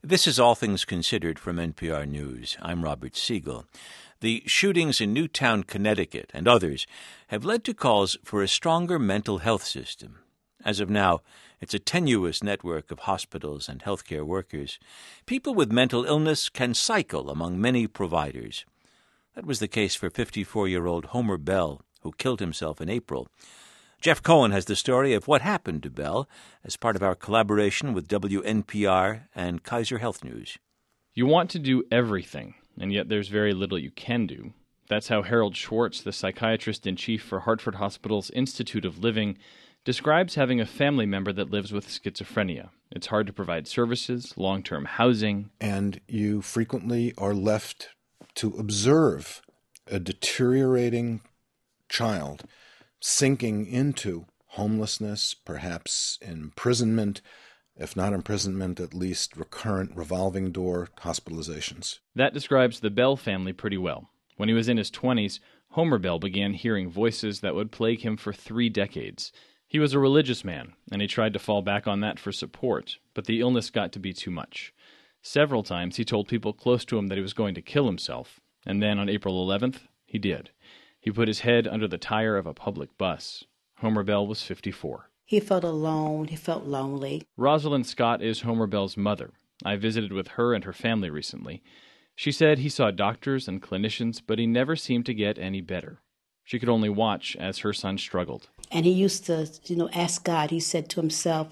This is All Things Considered from NPR News. I'm Robert Siegel. The shootings in Newtown, Connecticut, and others have led to calls for a stronger mental health system. As of now, it's a tenuous network of hospitals and healthcare workers. People with mental illness can cycle among many providers. That was the case for 54-year-old Homer Bell, who killed himself in April. Jeff Cohen has the story of what happened to Bell as part of our collaboration with WNPR and Kaiser Health News. You want to do everything, and yet there's very little you can do. That's how Harold Schwartz, the psychiatrist-in-chief for Hartford Hospital's Institute of Living, describes having a family member that lives with schizophrenia. It's hard to provide services, long-term housing. And you frequently are left to observe a deteriorating child sinking into homelessness, perhaps imprisonment, if not imprisonment, at least recurrent revolving door hospitalizations. That describes the Bell family pretty well. When he was in his 20s, Homer Bell began hearing voices that would plague him for 3 decades. He was a religious man, and he tried to fall back on that for support, but the illness got to be too much. Several times he told people close to him that he was going to kill himself, and then on April 11th, he did. He put his head under the tire of a public bus. Homer Bell was 54. He felt alone. He felt lonely. Rosalind Scott is Homer Bell's mother. I visited with her and her family recently. She said he saw doctors and clinicians, but he never seemed to get any better. She could only watch as her son struggled. And he used to, ask God. He said to himself,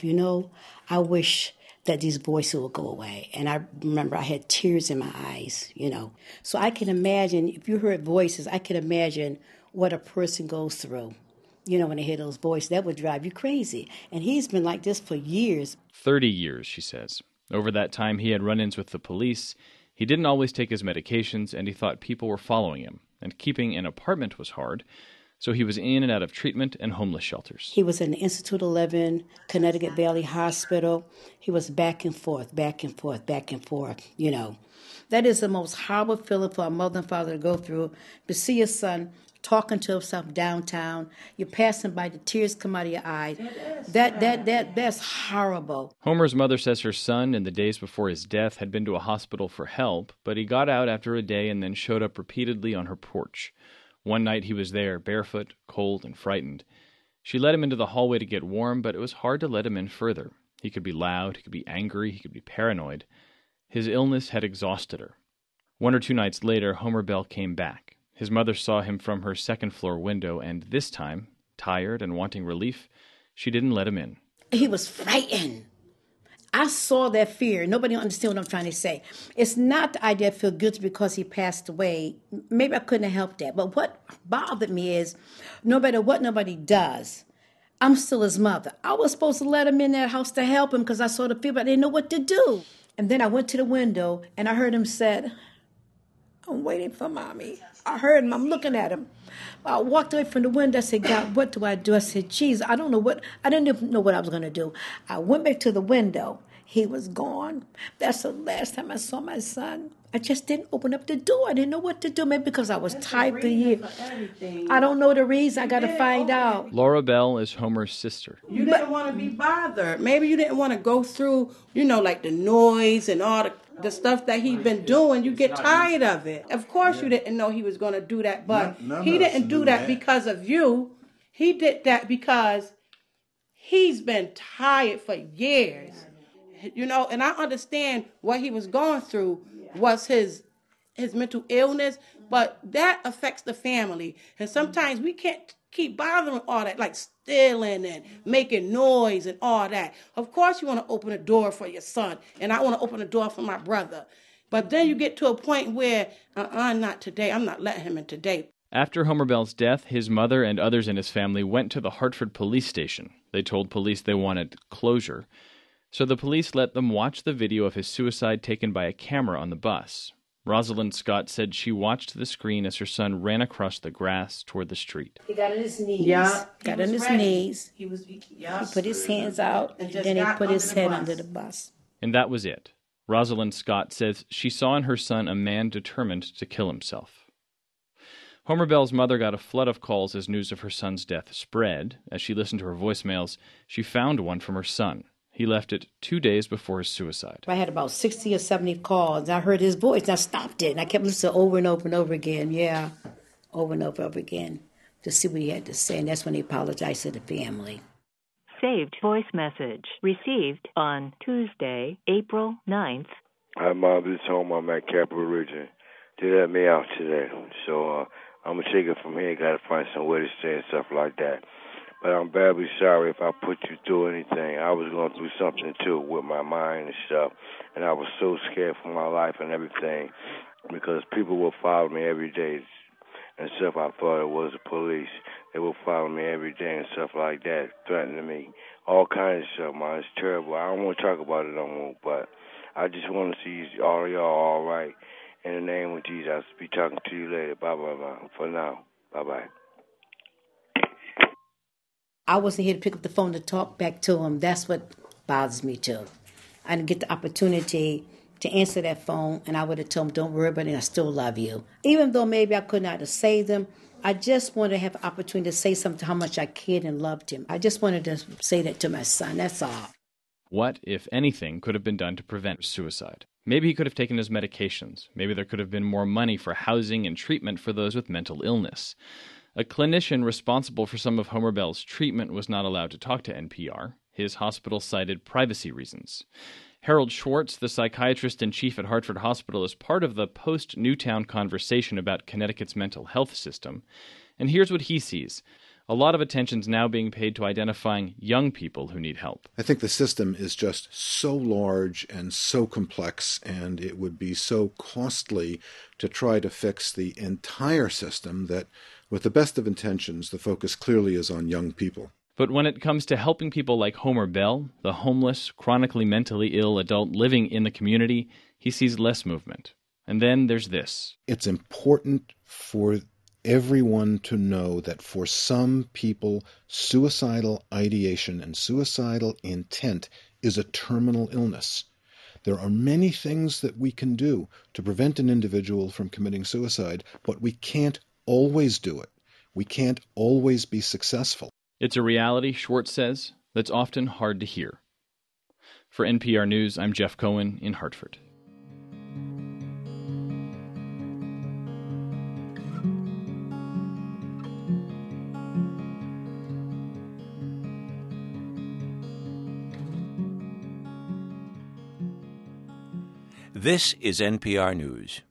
I wish that these voices would go away. And I remember I had tears in my eyes, So I can imagine, if you heard voices, I can imagine what a person goes through, when they hear those voices. That would drive you crazy. And he's been like this for years. 30 years, she says. Over that time, he had run-ins with the police. He didn't always take his medications, and he thought people were following him. And keeping an apartment was hard. So he was in and out of treatment and homeless shelters. He was in the Institute of Living, Connecticut Valley Hospital. He was back and forth. That is the most horrible feeling for a mother and father to go through, to see your son talking to himself downtown. You're passing by, the tears come out of your eyes. That's horrible. Homer's mother says her son, in the days before his death, had been to a hospital for help, but he got out after a day and then showed up repeatedly on her porch. One night he was there, barefoot, cold, and frightened. She let him into the hallway to get warm, but it was hard to let him in further. He could be loud, he could be angry, he could be paranoid. His illness had exhausted her. 1 or 2 nights later, Homer Bell came back. His mother saw him from her second-floor window, and this time, tired and wanting relief, she didn't let him in. He was frightened. I saw that fear. Nobody understands what I'm trying to say. It's not the idea I feel guilty because he passed away. Maybe I couldn't have helped that. But what bothered me is, no matter what nobody does, I'm still his mother. I was supposed to let him in that house to help him because I saw the fear, but I didn't know what to do. And then I went to the window, and I heard him said, "I'm waiting for Mommy." I heard him. I'm looking at him. I walked away from the window. I said, "God, what do I do?" I said, "Geez, I didn't even know what I was going to do." I went back to the window. He was gone. That's the last time I saw my son. I just didn't open up the door. I didn't know what to do. Maybe because I was tired to hear. I don't know the reason. I got to find out. Laura Bell is Homer's sister. You didn't want to be bothered. Maybe you didn't want to go through, like the noise and all the stuff that he'd been doing. You get tired of it. Of course you didn't know he was going to do that, but he didn't do that because of you. He did that because he's been tired for years. And I understand what he was going through was his mental illness, but that affects the family. And sometimes we can't keep bothering all that, like stealing and making noise and all that. Of course you want to open a door for your son, and I want to open a door for my brother. But then you get to a point where, not today. I'm not letting him in today. After Homer Bell's death, his mother and others in his family went to the Hartford police station. They told police they wanted closure. So the police let them watch the video of his suicide taken by a camera on the bus. Rosalind Scott said she watched the screen as her son ran across the grass toward the street. He got on his knees. Yeah, got on his knees. He put his hands out, and then he put his head under the bus. And that was it. Rosalind Scott says she saw in her son a man determined to kill himself. Homer Bell's mother got a flood of calls as news of her son's death spread. As she listened to her voicemails, she found one from her son. He left it 2 days before his suicide. I had about 60 or 70 calls. I heard his voice. I stopped it, and I kept listening over and over and over again. Yeah, over and over again to see what he had to say. And that's when he apologized to the family. Saved voice message received on Tuesday, April 9th. Hi, Mom. This is home. I'm at Capital Region. They let me out today. So I'm going to take it from here. Got to find some way to stay and stuff like that. But I'm badly sorry if I put you through anything. I was going through something, too, with my mind and stuff. And I was so scared for my life and everything because people will follow me every day and stuff. I thought it was the police. They will follow me every day and stuff like that, threatening me. All kinds of stuff, man. It's terrible. I don't want to talk about it no more, but I just want to see all of y'all all right. In the name of Jesus, I'll be talking to you later. Bye-bye. For now, bye-bye. I wasn't here to pick up the phone to talk back to him. That's what bothers me, too. I didn't get the opportunity to answer that phone, and I would have told him, don't worry about it, I still love you. Even though maybe I could not have saved him, I just wanted to have the opportunity to say something, how much I cared and loved him. I just wanted to say that to my son, that's all. What, if anything, could have been done to prevent suicide? Maybe he could have taken his medications. Maybe there could have been more money for housing and treatment for those with mental illness. A clinician responsible for some of Homer Bell's treatment was not allowed to talk to NPR. His hospital cited privacy reasons. Harold Schwartz, the psychiatrist in chief at Hartford Hospital, is part of the post-Newtown conversation about Connecticut's mental health system. And here's what he sees. A lot of attention's now being paid to identifying young people who need help. I think the system is just so large and so complex, and it would be so costly to try to fix the entire system that, with the best of intentions, the focus clearly is on young people. But when it comes to helping people like Homer Bell, the homeless, chronically mentally ill adult living in the community, he sees less movement. And then there's this. It's important for everyone to know that for some people, suicidal ideation and suicidal intent is a terminal illness. There are many things that we can do to prevent an individual from committing suicide, but we can't always do it. We can't always be successful. It's a reality, Schwartz says, that's often hard to hear. For NPR News, I'm Jeff Cohen in Hartford. This is NPR News.